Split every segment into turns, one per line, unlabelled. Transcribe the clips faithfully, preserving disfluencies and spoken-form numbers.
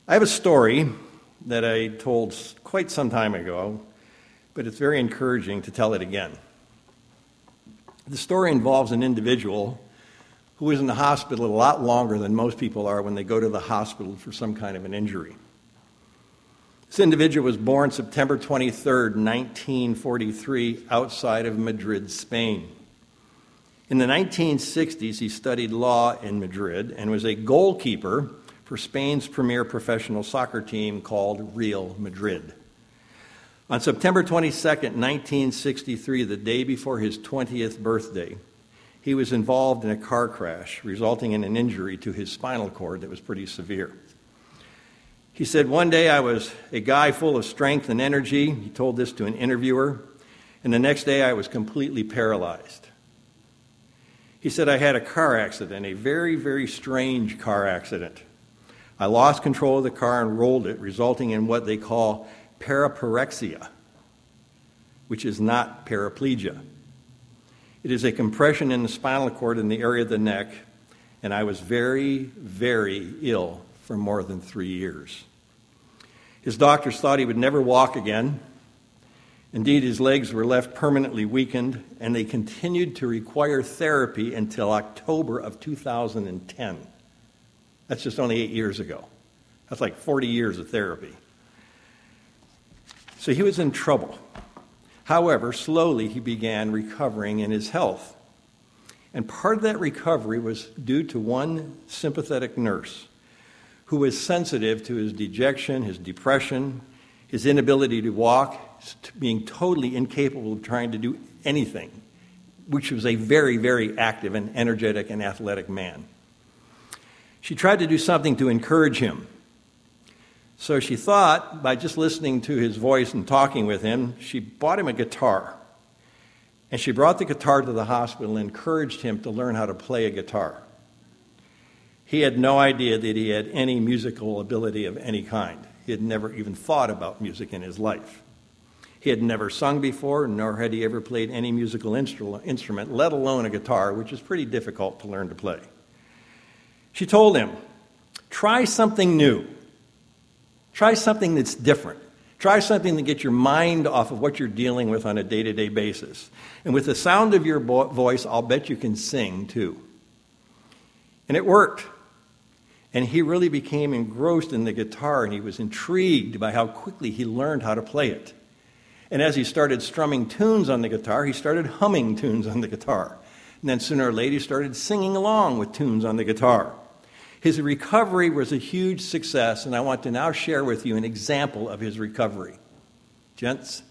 I have a story that I told quite some time ago, but it's very encouraging to tell it again. The story involves an individual who was in the hospital a lot longer than most people are when they go to the hospital for some kind of an injury. This individual was born September twenty-third, nineteen forty-three, outside of Madrid, Spain. In the nineteen sixties, he studied law in Madrid and was a goalkeeper for Spain's premier professional soccer team called Real Madrid. On September twenty-second, nineteen sixty-three, the day before his twentieth birthday, he was involved in a car crash, resulting in an injury to his spinal cord that was pretty severe. He said, "One day I was a guy full of strength and energy." He told this to an interviewer. "And the next day I was completely paralyzed." He said, "I had a car accident, a very, very strange car accident. I lost control of the car and rolled it, resulting in what they call paraparexia, which is not paraplegia. It is a compression in the spinal cord in the area of the neck, and I was very, very ill for more than three years. His doctors thought he would never walk again. Indeed, his legs were left permanently weakened, and they continued to require therapy until October of two thousand ten. That's just only eight years ago. That's like forty years of therapy. So he was in trouble. However, slowly he began recovering in his health. And part of that recovery was due to one sympathetic nurse who was sensitive to his dejection, his depression, his inability to walk, being totally incapable of trying to do anything, which was a very, very active and energetic and athletic man. She tried to do something to encourage him. So she thought, by just listening to his voice and talking with him, she bought him a guitar. And she brought the guitar to the hospital and encouraged him to learn how to play a guitar. He had no idea that he had any musical ability of any kind. He had never even thought about music in his life. He had never sung before, nor had he ever played any musical instrument, let alone a guitar, which is pretty difficult to learn to play. She told him, "Try something new. Try something that's different. Try something to get your mind off of what you're dealing with on a day-to-day basis. And with the sound of your bo- voice, I'll bet you can sing too." And it worked. And he really became engrossed in the guitar, and he was intrigued by how quickly he learned how to play it. And as he started strumming tunes on the guitar, he started humming tunes on the guitar. And then sooner or later, he started singing along with tunes on the guitar. His recovery was a huge success, and I want to now share with you an example of his recovery. Gents?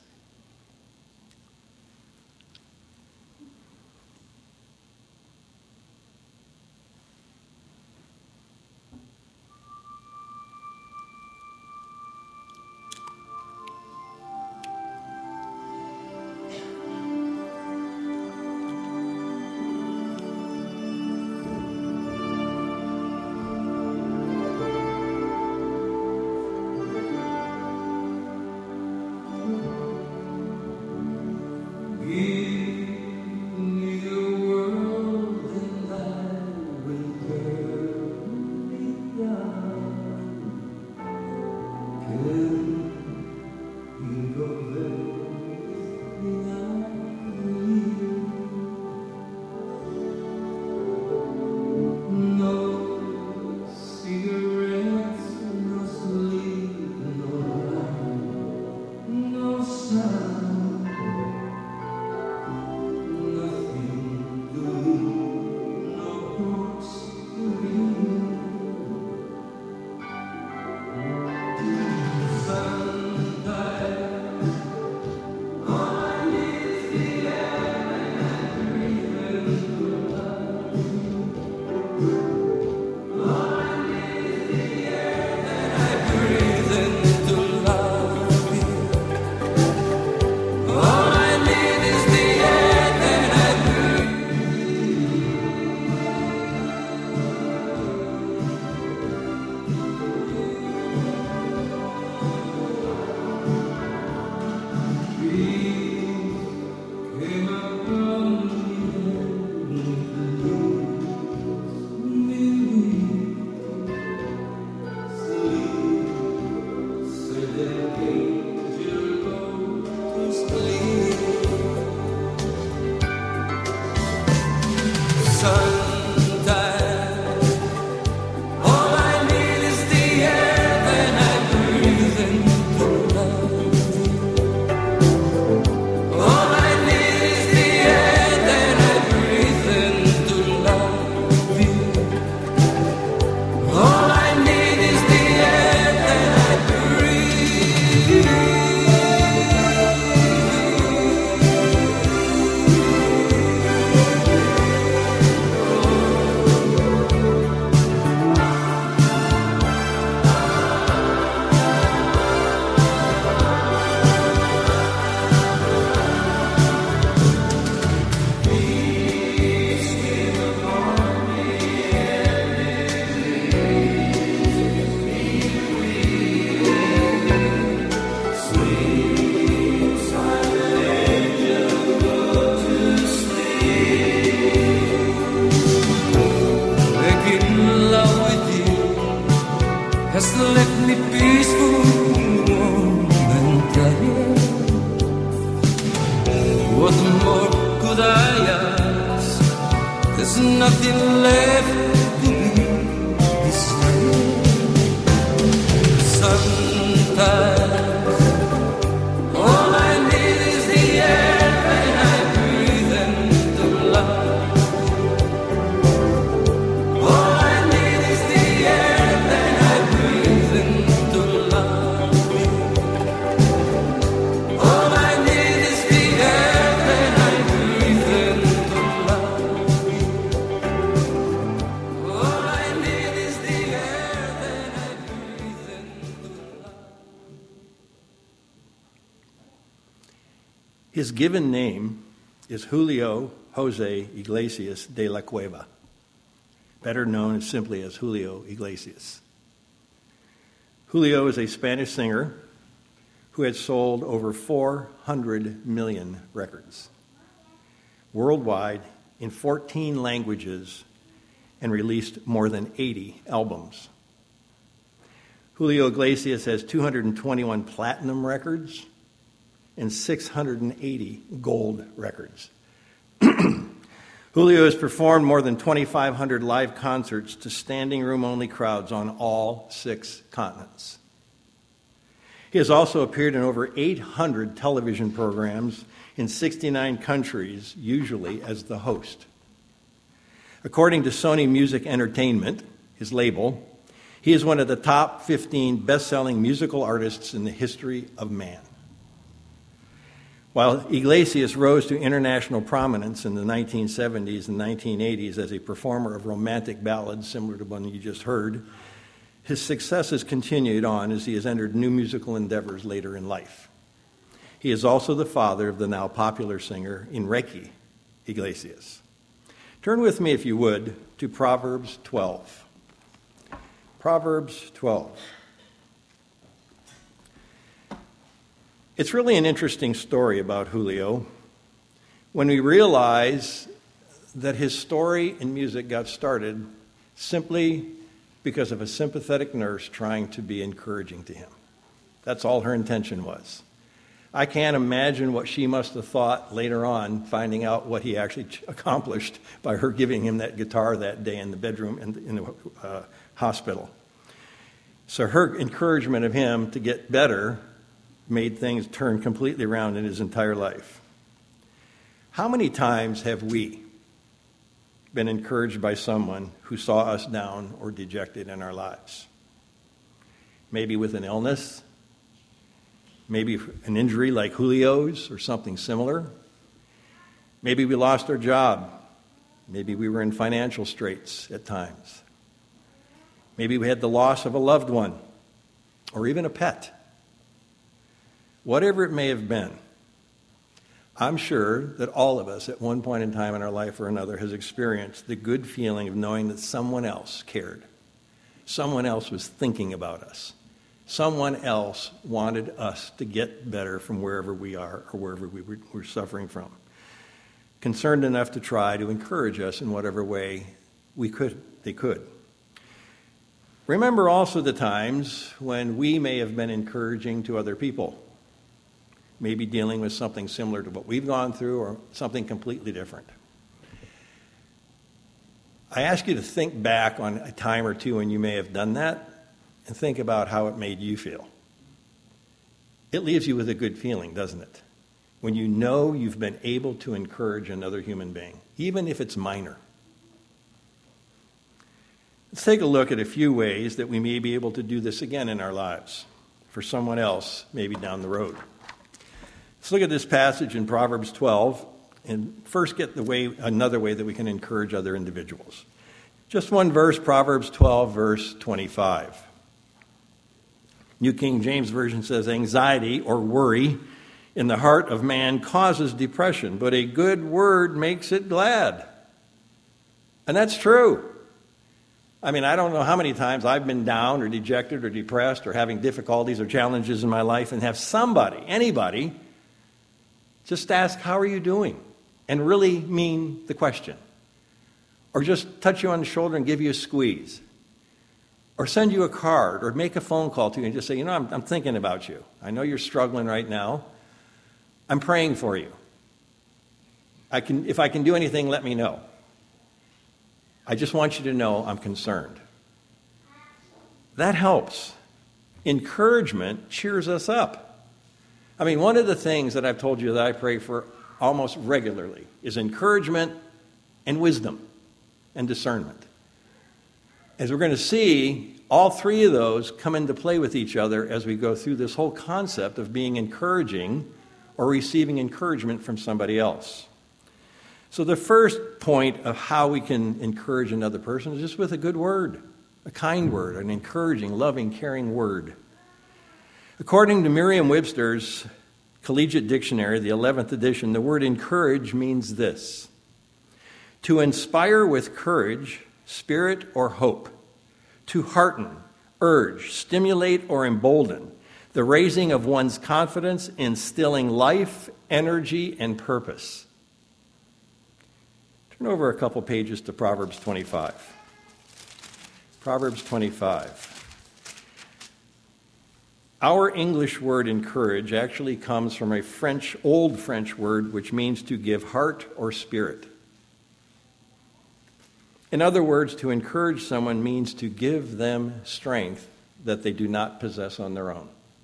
has left me peaceful, warm and quiet. What more could I ask? There's nothing left to be desired. Sometimes all I need is the air and I breathe into life. All I need is the air and I breathe into life. All I need is the air and I breathe into life. All I need is the air and I breathe into life.
His given name is Julio Jose Iglesias de la Cueva, better known simply as Julio Iglesias. Julio is a Spanish singer who had sold over four hundred million records worldwide in fourteen languages and released more than eighty albums. Julio Iglesias has two hundred twenty-one platinum records and six hundred eighty gold records. Julio has performed more than twenty-five hundred live concerts to standing room only crowds on all six continents. He has also appeared in over eight hundred television programs in sixty-nine countries, usually as the host. According to Sony Music Entertainment, his label, he is one of the top fifteen best-selling musical artists in the history of man. While Iglesias rose to international prominence in the nineteen seventies and nineteen eighties as a performer of romantic ballads similar to one you just heard, his success has continued on as he has entered new musical endeavors later in life. He is also the father of the now popular singer Enrique Iglesias. Turn with me, if you would, to Proverbs twelve. Proverbs twelve. It's really an interesting story about Julio when we realize that his story in music got started simply because of a sympathetic nurse trying to be encouraging to him. That's all her intention was. I can't imagine what she must have thought later on, finding out what he actually accomplished by her giving him that guitar that day in the bedroom in the, in the uh, hospital. So her encouragement of him to get better made things turn completely around in his entire life. How many times have we been encouraged by someone who saw us down or dejected in our lives? Maybe with an illness, maybe an injury like Julio's or something similar. Maybe we lost our job. Maybe we were in financial straits at times. Maybe we had the loss of a loved one or even a pet. Whatever it may have been, I'm sure that all of us at one point in time in our life or another has experienced the good feeling of knowing that someone else cared. Someone else was thinking about us. Someone else wanted us to get better from wherever we are or wherever we were, we're suffering from. Concerned enough to try to encourage us in whatever way we could, they could. Remember also the times when we may have been encouraging to other people. Maybe dealing with something similar to what we've gone through or something completely different. I ask you to think back on a time or two when you may have done that and think about how it made you feel. It leaves you with a good feeling, doesn't it? When you know you've been able to encourage another human being, even if it's minor. Let's take a look at a few ways that we may be able to do this again in our lives for someone else, maybe down the road. Let's look at this passage in Proverbs twelve and first get the way, another way that we can encourage other individuals. Just one verse, Proverbs twelve, verse twenty-five. New King James Version says, anxiety or worry in the heart of man causes depression, but a good word makes it glad. And that's true. I mean, I don't know how many times I've been down or dejected or depressed or having difficulties or challenges in my life and have somebody, anybody, just ask, how are you doing? And really mean the question. Or just touch you on the shoulder and give you a squeeze. or send you a card, or make a phone call to you and just say, you know, I'm, I'm thinking about you. I know you're struggling right now. I'm praying for you. I can, if I can do anything, let me know. I just want you to know I'm concerned. That helps. Encouragement cheers us up. I mean, one of the things that I've told you that I pray for almost regularly is encouragement and wisdom and discernment. As we're going to see, all three of those come into play with each other as we go through this whole concept of being encouraging or receiving encouragement from somebody else. So the first point of how we can encourage another person is just with a good word, a kind word, an encouraging, loving, caring word. According to Merriam-Webster's Collegiate Dictionary, the eleventh edition, the word encourage means this: to inspire with courage, spirit, or hope, to hearten, urge, stimulate, or embolden, the raising of one's confidence, instilling life, energy, and purpose. Turn over a couple pages to Proverbs twenty-five. Proverbs twenty-five. Our English word encourage actually comes from a French, old French word, which means to give heart or spirit. In other words, to encourage someone means to give them strength that they do not possess on their own.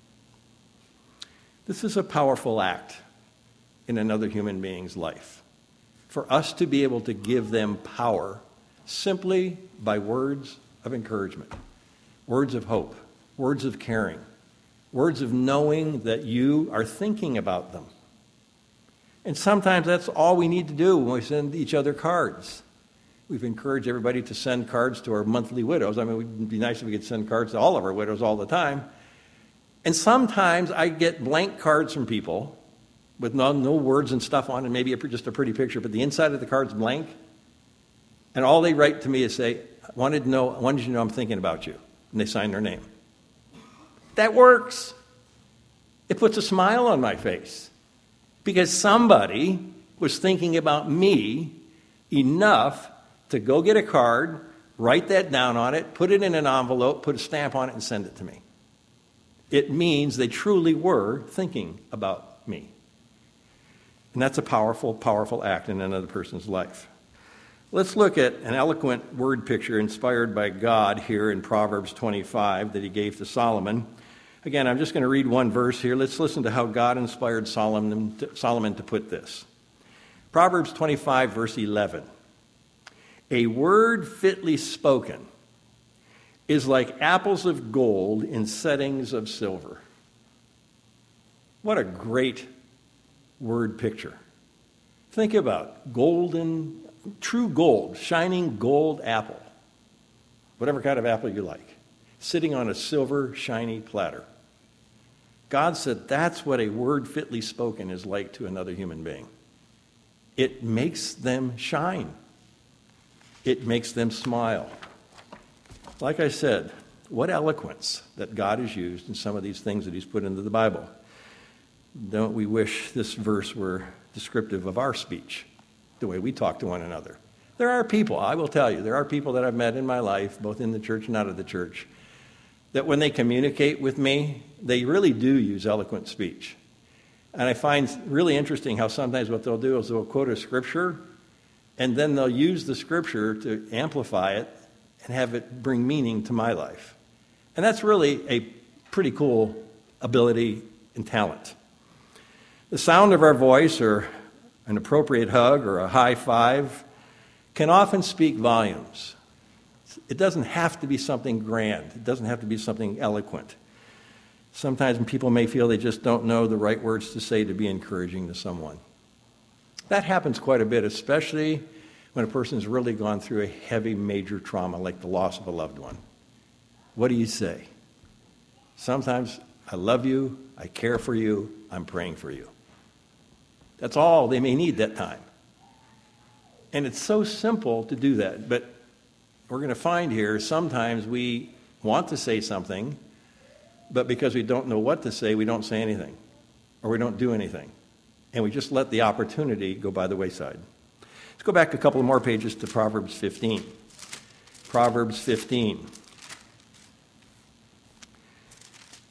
This is a powerful act in another human being's life. For us to be able to give them power simply by words of encouragement, words of hope, words of caring, words of knowing that you are thinking about them. And sometimes that's all we need to do when we send each other cards. We've encouraged everybody to send cards to our monthly widows. I mean, it would be nice if we could send cards to all of our widows all the time. And sometimes I get blank cards from people with no, no words and stuff on it, maybe a, just a pretty picture, but the inside of the card's blank. And all they write to me is say, I wanted to know, I wanted you to know I'm thinking about you. And they sign their name. That works. It puts a smile on my face because somebody was thinking about me enough to go get a card, write that down on it, put it in an envelope, put a stamp on it, and send it to me. It means they truly were thinking about me. And that's a powerful, powerful act in another person's life. Let's look at an eloquent word picture inspired by God here in Proverbs twenty-five that he gave to Solomon. Again, I'm just going to read one verse here. Let's listen to how God inspired Solomon to, Solomon to put this. Proverbs twenty-five, verse eleven. A word fitly spoken is like apples of gold in settings of silver. What a great word picture. Think about golden, true gold, shining gold apple, whatever kind of apple you like, sitting on a silver, shiny platter. God said that's what a word fitly spoken is like to another human being. It makes them shine. It makes them smile. Like I said, what eloquence that God has used in some of these things that he's put into the Bible. Don't we wish this verse were descriptive of our speech, the way we talk to one another? There are people, I will tell you, there are people that I've met in my life, both in the church and out of the church, that when they communicate with me, they really do use eloquent speech. And I find really interesting how sometimes what they'll do is they'll quote a scripture, and then they'll use the scripture to amplify it and have it bring meaning to my life. And that's really a pretty cool ability and talent. The sound of our voice, or an appropriate hug, or a high five, can often speak volumes. It doesn't have to be something grand. It doesn't have to be something eloquent. Sometimes people may feel they just don't know the right words to say to be encouraging to someone. That happens quite a bit, especially when a person's really gone through a heavy, major trauma like the loss of a loved one. What do you say? Sometimes, I love you, I care for you, I'm praying for you. That's all they may need that time. And it's so simple to do that, but we're going to find here sometimes we want to say something, but because we don't know what to say, we don't say anything, or we don't do anything. And we just let the opportunity go by the wayside. Let's go back a couple more pages to Proverbs fifteen. Proverbs fifteen.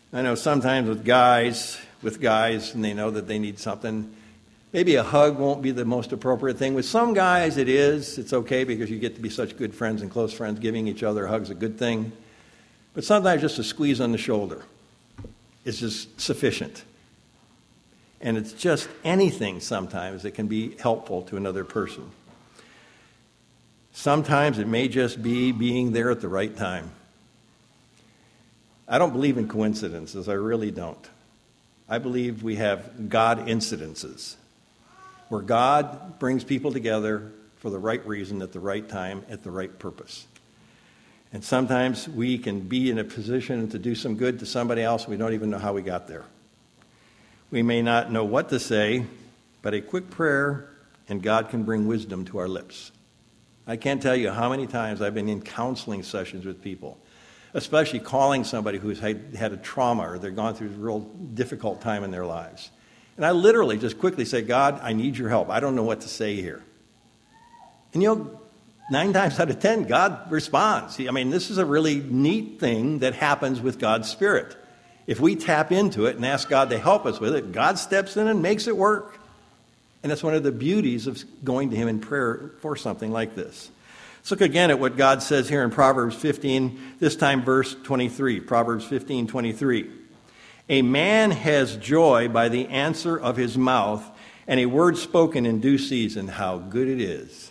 I know sometimes with guys, with guys, and they know that they need something, maybe a hug won't be the most appropriate thing. With some guys, it is. It's okay because you get to be such good friends and close friends. Giving each other hugs is a good thing. But sometimes just a squeeze on the shoulder is just sufficient. And it's just anything sometimes that can be helpful to another person. Sometimes it may just be being there at the right time. I don't believe in coincidences. I really don't. I believe we have God incidences, where God brings people together for the right reason, at the right time, at the right purpose. And sometimes we can be in a position to do some good to somebody else. We don't even know how we got there. We may not know what to say, but a quick prayer and God can bring wisdom to our lips. I can't tell you how many times I've been in counseling sessions with people, especially calling somebody who's had, had a trauma or they've gone through a real difficult time in their lives. And I literally just quickly say, God, I need your help. I don't know what to say here. And you know, nine times out of ten, God responds. I mean, this is a really neat thing that happens with God's Spirit. If we tap into it and ask God to help us with it, God steps in and makes it work. And that's one of the beauties of going to him in prayer for something like this. Let's look again at what God says here in Proverbs fifteen, this time verse twenty-three. Proverbs fifteen twenty-three. A man has joy by the answer of his mouth, and a word spoken in due season. How good it is.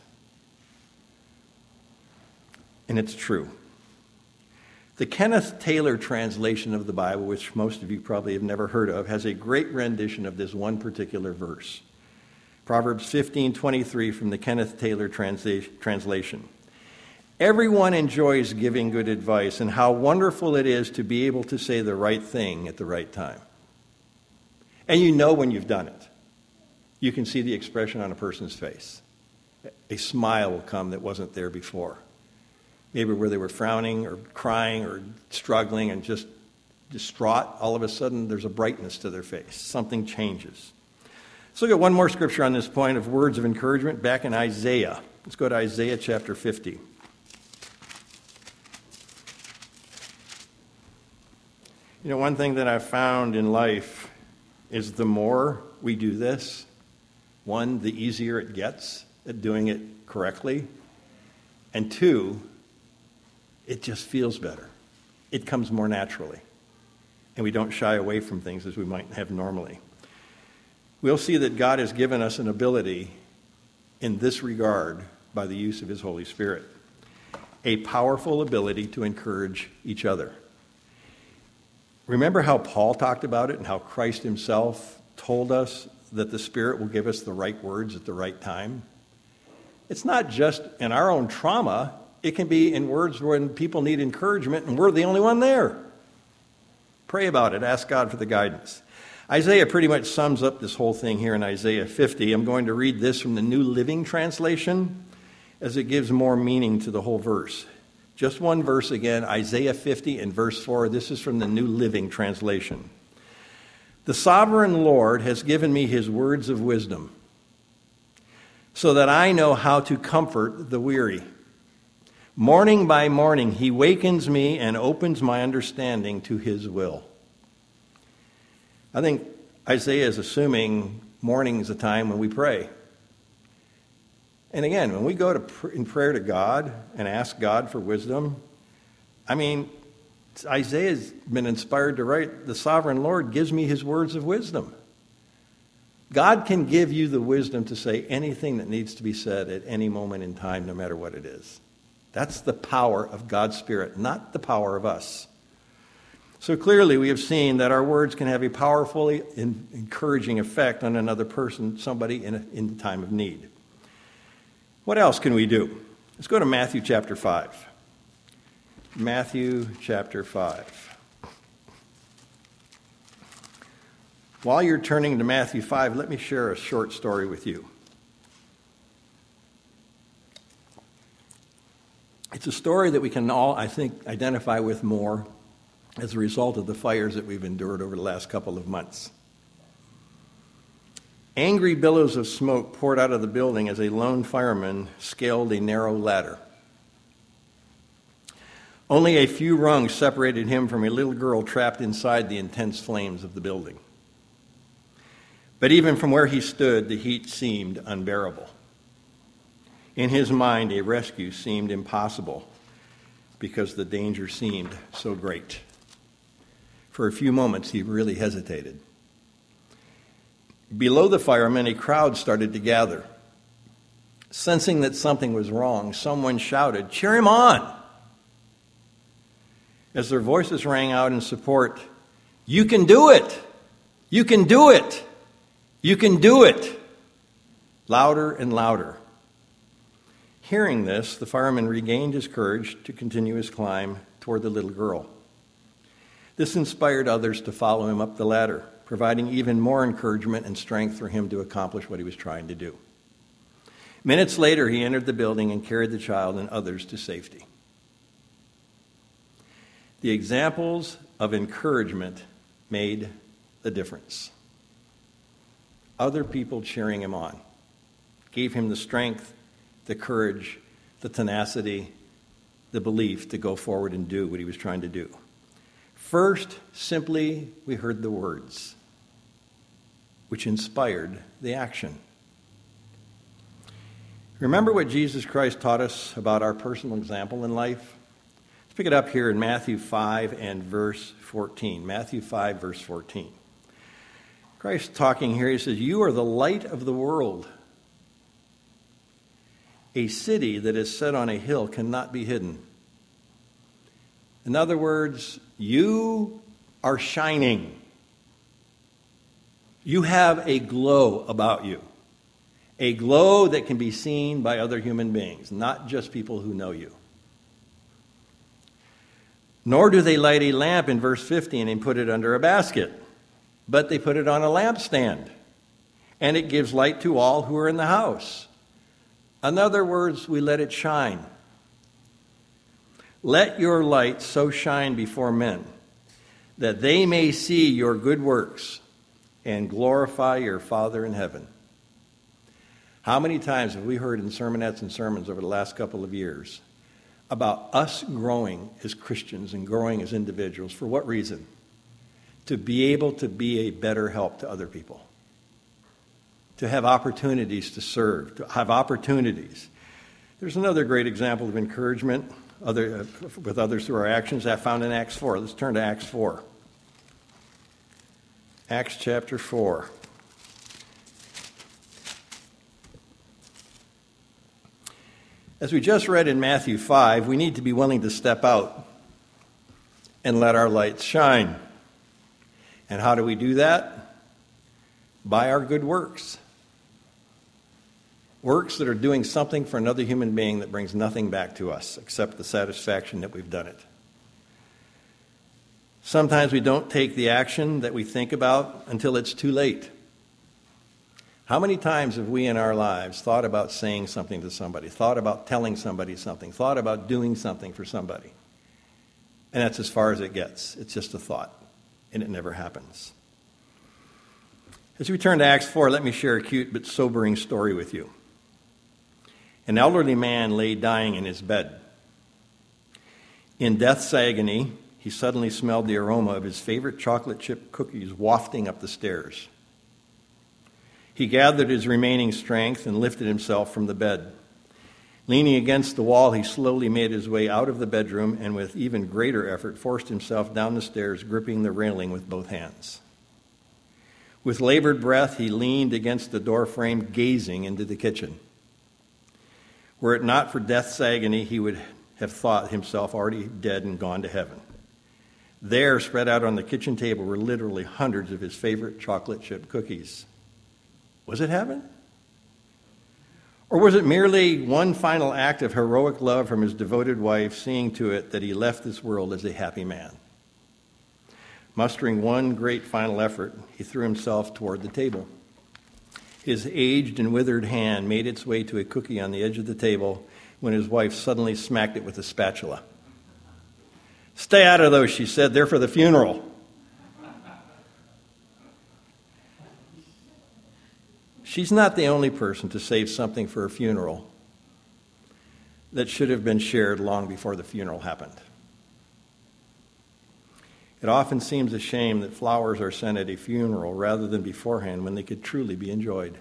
And it's true. The Kenneth Taylor translation of the Bible, which most of you probably have never heard of, has a great rendition of this one particular verse. Proverbs fifteen twenty-three from the Kenneth Taylor transla- translation. Everyone enjoys giving good advice, and how wonderful it is to be able to say the right thing at the right time. And you know when you've done it. You can see the expression on a person's face. A smile will come that wasn't there before. Maybe where they were frowning or crying or struggling and just distraught, all of a sudden there's a brightness to their face. Something changes. Let's look at one more scripture on this point of words of encouragement back in Isaiah. Let's go to Isaiah chapter fifty. You know, one thing that I've found in life is the more we do this, one, the easier it gets at doing it correctly, and two, it just feels better. It comes more naturally, and we don't shy away from things as we might have normally. We'll see that God has given us an ability in this regard by the use of his Holy Spirit, a powerful ability to encourage each other. Remember how Paul talked about it and how Christ himself told us that the Spirit will give us the right words at the right time? It's not just in our own trauma. It can be in words when people need encouragement and we're the only one there. Pray about it. Ask God for the guidance. Isaiah pretty much sums up this whole thing here in Isaiah fifty. I'm going to read this from the New Living Translation as it gives more meaning to the whole verse. Just one verse again, Isaiah fifty and verse four. This is from the New Living Translation. The sovereign Lord has given me his words of wisdom, so that I know how to comfort the weary. Morning by morning, he wakens me and opens my understanding to his will. I think Isaiah is assuming morning is a time when we pray. And again, when we go to pr- in prayer to God and ask God for wisdom, I mean, Isaiah's been inspired to write, the sovereign Lord gives me his words of wisdom. God can give you the wisdom to say anything that needs to be said at any moment in time, no matter what it is. That's the power of God's Spirit, not the power of us. So clearly we have seen that our words can have a powerfully encouraging effect on another person, somebody in a, in time of need. What else can we do? Let's go to Matthew chapter five. Matthew chapter five. While you're turning to Matthew five, let me share a short story with you. It's a story that we can all, I think, identify with more as a result of the fires that we've endured over the last couple of months. Angry billows of smoke poured out of the building as a lone fireman scaled a narrow ladder. Only a few rungs separated him from a little girl trapped inside the intense flames of the building. But even from where he stood, the heat seemed unbearable. In his mind, a rescue seemed impossible because the danger seemed so great. For a few moments, he really hesitated. Below the firemen, a crowd started to gather. Sensing that something was wrong, someone shouted, "Cheer him on!" As their voices rang out in support, "You can do it! You can do it! You can do it!" Louder and louder. Hearing this, the fireman regained his courage to continue his climb toward the little girl. This inspired others to follow him up the ladder, providing even more encouragement and strength for him to accomplish what he was trying to do. Minutes later, he entered the building and carried the child and others to safety. The examples of encouragement made the difference. Other people cheering him on gave him the strength, the courage, the tenacity, the belief to go forward and do what he was trying to do. First, simply, we heard the words, which inspired the action. Remember what Jesus Christ taught us about our personal example in life? Let's pick it up here in Matthew five and verse fourteen. Matthew five, verse fourteen. Christ talking here, he says, "You are the light of the world. A city that is set on a hill cannot be hidden." In other words, you are shining. You have a glow about you. A glow that can be seen by other human beings, not just people who know you. Nor do they light a lamp in verse fifteen and put it under a basket, but they put it on a lampstand, and it gives light to all who are in the house. In other words, we let it shine. Let your light so shine before men that they may see your good works and glorify your Father in heaven. How many times have we heard in sermonettes and sermons over the last couple of years about us growing as Christians and growing as individuals? For what reason? To be able to be a better help to other people. To have opportunities to serve, to have opportunities. There's another great example of encouragement other, uh, with others through our actions that found in Acts four. Let's turn to Acts four. Acts chapter four. As we just read in Matthew five, we need to be willing to step out and let our lights shine. And how do we do that? By our good works. Works that are doing something for another human being that brings nothing back to us except the satisfaction that we've done it. Sometimes we don't take the action that we think about until it's too late. How many times have we in our lives thought about saying something to somebody, thought about telling somebody something, thought about doing something for somebody? And that's as far as it gets. It's just a thought, and it never happens. As we turn to Acts four, let me share a cute but sobering story with you. An elderly man lay dying in his bed. In death's agony, he suddenly smelled the aroma of his favorite chocolate chip cookies wafting up the stairs. He gathered his remaining strength and lifted himself from the bed. Leaning against the wall, he slowly made his way out of the bedroom and with even greater effort forced himself down the stairs, gripping the railing with both hands. With labored breath, he leaned against the doorframe, gazing into the kitchen. Were it not for death's agony, he would have thought himself already dead and gone to heaven. There, spread out on the kitchen table, were literally hundreds of his favorite chocolate chip cookies. Was it heaven? Or was it merely one final act of heroic love from his devoted wife, seeing to it that he left this world as a happy man? Mustering one great final effort, he threw himself toward the table. His aged and withered hand made its way to a cookie on the edge of the table when his wife suddenly smacked it with a spatula. "Stay out of those," she said. "They're for the funeral." She's not the only person to save something for a funeral that should have been shared long before the funeral happened. It often seems a shame that flowers are sent at a funeral rather than beforehand when they could truly be enjoyed.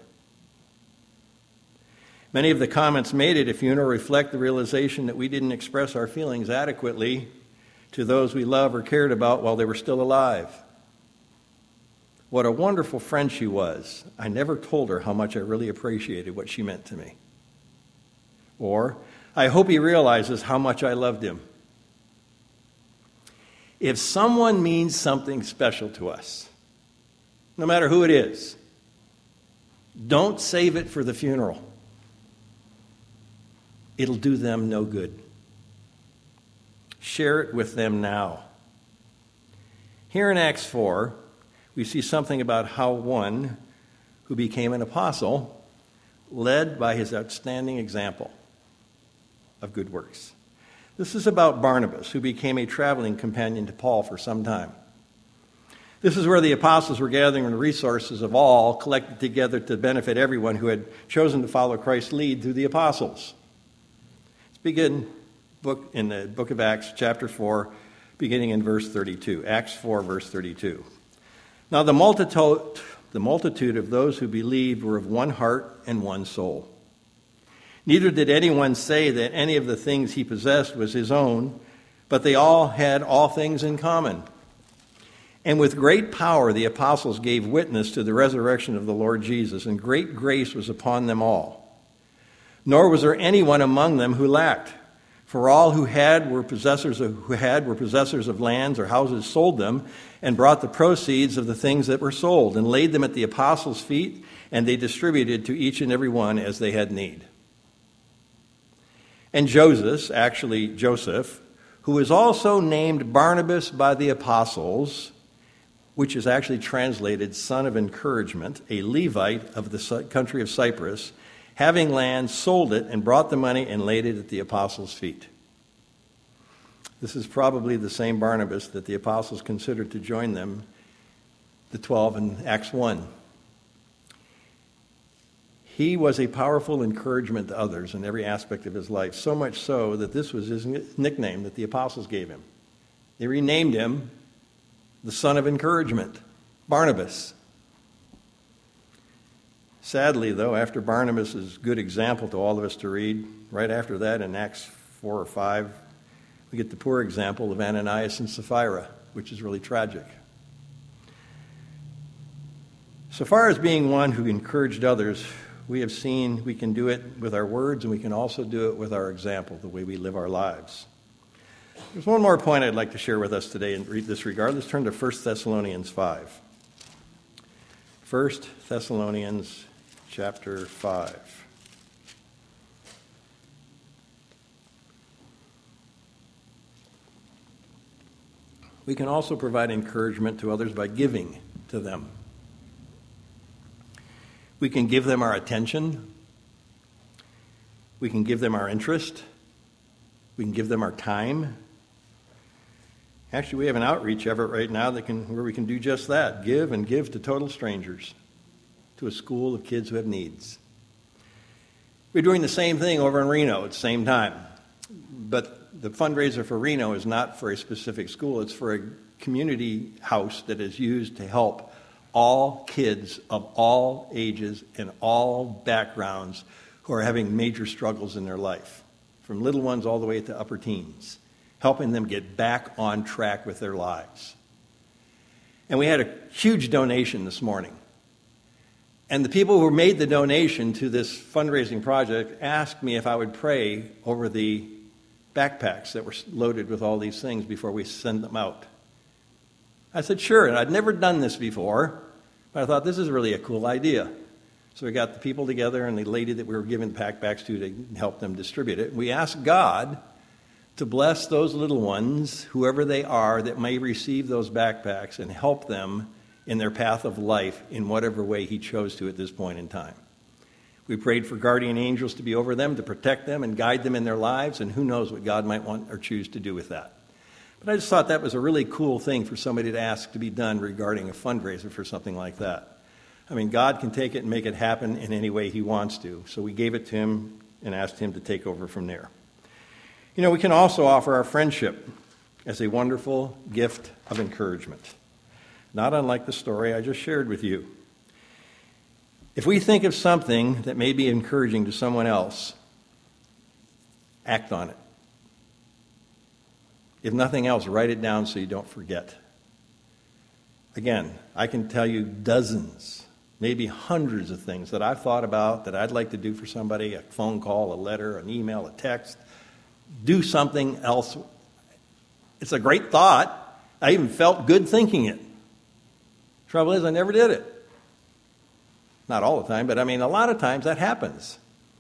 Many of the comments made at a funeral reflect the realization that we didn't express our feelings adequately to those we love or cared about while they were still alive. What a wonderful friend she was. I never told her how much I really appreciated what she meant to me. Or, I hope he realizes how much I loved him. If someone means something special to us, no matter who it is, don't save it for the funeral. It'll do them no good. Share it with them now. Here in Acts four, we see something about how one who became an apostle led by his outstanding example of good works. This is about Barnabas, who became a traveling companion to Paul for some time. This is where the apostles were gathering the resources of all collected together to benefit everyone who had chosen to follow Christ's lead through the apostles. Let's begin book in the book of Acts, chapter four, beginning in verse thirty-two. Acts four, verse thirty-two. Now the multitude, the multitude of those who believed were of one heart and one soul. Neither did anyone say that any of the things he possessed was his own, but they all had all things in common. And with great power the apostles gave witness to the resurrection of the Lord Jesus, and great grace was upon them all. Nor was there anyone among them who lacked, for all who had were possessors of, who had were possessors of lands or houses sold them, and brought the proceeds of the things that were sold, and laid them at the apostles' feet, and they distributed to each and every one as they had need. And Joseph, actually Joseph, who is also named Barnabas by the apostles, which is actually translated son of encouragement, a Levite of the country of Cyprus, having land, sold it, and brought the money and laid it at the apostles' feet. This is probably the same Barnabas that the apostles considered to join them, the twelve in Acts one. He was a powerful encouragement to others in every aspect of his life, so much so that this was his nickname that the apostles gave him. They renamed him the son of encouragement, Barnabas. Sadly, though, after Barnabas' good example to all of us to read, right after that in Acts four or five, we get the poor example of Ananias and Sapphira, which is really tragic. So far as being one who encouraged others, we have seen we can do it with our words, and we can also do it with our example, the way we live our lives. There's one more point I'd like to share with us today in this regard. Let's turn to First Thessalonians five. First Thessalonians chapter five. We can also provide encouragement to others by giving to them. We can give them our attention. We can give them our interest. We can give them our time. Actually, we have an outreach effort right now that can, where we can do just that. Give and give to total strangers, to a school of kids who have needs. We're doing the same thing over in Reno at the same time. But the fundraiser for Reno is not for a specific school. It's for a community house that is used to help all kids of all ages and all backgrounds who are having major struggles in their life, from little ones all the way to upper teens, helping them get back on track with their lives. And we had a huge donation this morning. And the people who made the donation to this fundraising project asked me if I would pray over the backpacks that were loaded with all these things before we send them out. I said, sure, and I'd never done this before, but I thought this is really a cool idea. So we got the people together and the lady that we were giving backpacks to to help them distribute it. We asked God to bless those little ones, whoever they are, that may receive those backpacks and help them in their path of life in whatever way he chose to at this point in time. We prayed for guardian angels to be over them, to protect them and guide them in their lives, and who knows what God might want or choose to do with that. But I just thought that was a really cool thing for somebody to ask to be done regarding a fundraiser for something like that. I mean, God can take it and make it happen in any way he wants to. So we gave it to him and asked him to take over from there. You know, we can also offer our friendship. as a wonderful gift of encouragement, not unlike the story I just shared with you. If we think of something that may be encouraging to someone else, act on it. If nothing else, write it down so you don't forget. Again, I can tell you dozens, maybe hundreds of things that I've thought about that I'd like to do for somebody, a phone call, a letter, an email, a text. Do something else. It's a great thought. I even felt good thinking it. Trouble is, I never did it. Not all the time, but I mean, a lot of times that happens.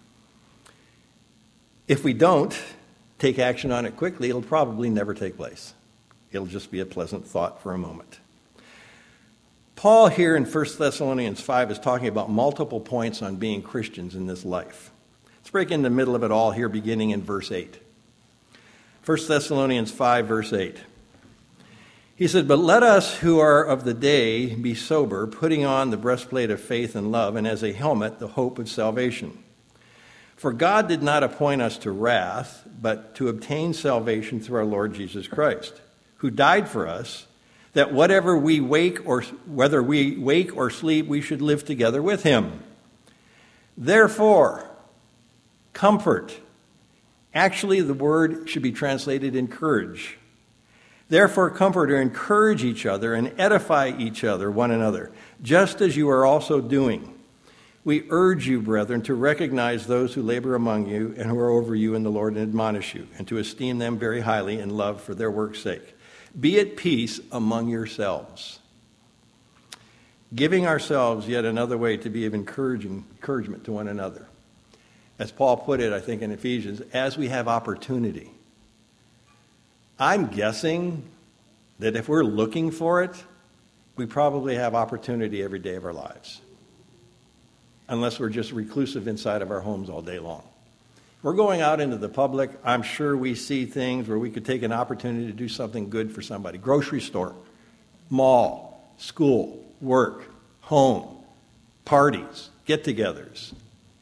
If we don't take action on it quickly, it'll probably never take place. It'll just be a pleasant thought for a moment. Paul here in First Thessalonians five is talking about multiple points on being Christians in this life. Let's break in the middle of it all here, beginning in verse eight. First Thessalonians five, verse eight. He said, "But let us who are of the day be sober, putting on the breastplate of faith and love, and as a helmet the hope of salvation. For God did not appoint us to wrath, but to obtain salvation through our Lord Jesus Christ, who died for us, that whatever we wake or whether we wake or sleep, we should live together with him. Therefore, comfort." Actually, the word should be translated encourage. "Therefore, comfort or encourage each other and edify each other, one another, just as you are also doing. We urge you, brethren, to recognize those who labor among you and who are over you in the Lord and admonish you, and to esteem them very highly in love for their work's sake. Be at peace among yourselves." Giving ourselves yet another way to be of encouraging, encouragement to one another. As Paul put it, I think in Ephesians, as we have opportunity. I'm guessing that if we're looking for it, we probably have opportunity every day of our lives. Unless we're just reclusive inside of our homes all day long. We're going out into the public. I'm sure we see things where we could take an opportunity to do something good for somebody. Grocery store, mall, school, work, home, parties, get-togethers.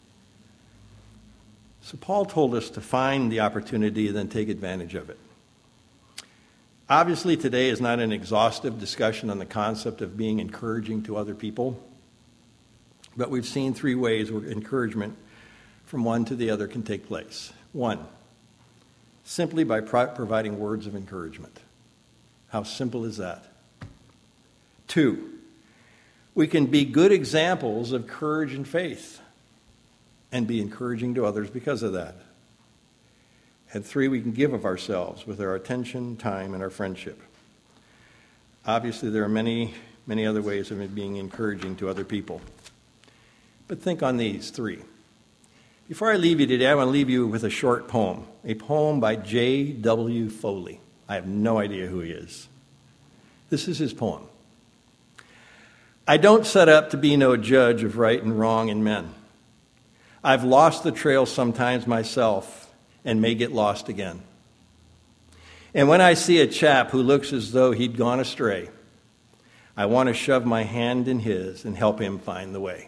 So Paul told us to find the opportunity and then take advantage of it. Obviously, today is not an exhaustive discussion on the concept of being encouraging to other people, but we've seen three ways where encouragement from one to the other can take place. One, simply by pro- providing words of encouragement. How simple is that? Two, we can be good examples of courage and faith and be encouraging to others because of that. And three, we can give of ourselves with our attention, time, and our friendship. Obviously, there are many, many other ways of being encouraging to other people. But think on these three. Before I leave you today, I want to leave you with a short poem. A poem by J W Foley. I have no idea who he is. This is his poem. "I don't set up to be no judge of right and wrong in men. I've lost the trail sometimes myself, and may get lost again. And when I see a chap who looks as though he'd gone astray, I want to shove my hand in his and help him find the way."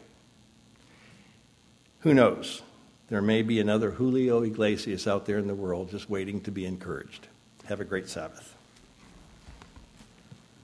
Who knows? There may be another Julio Iglesias out there in the world just waiting to be encouraged. Have a great Sabbath.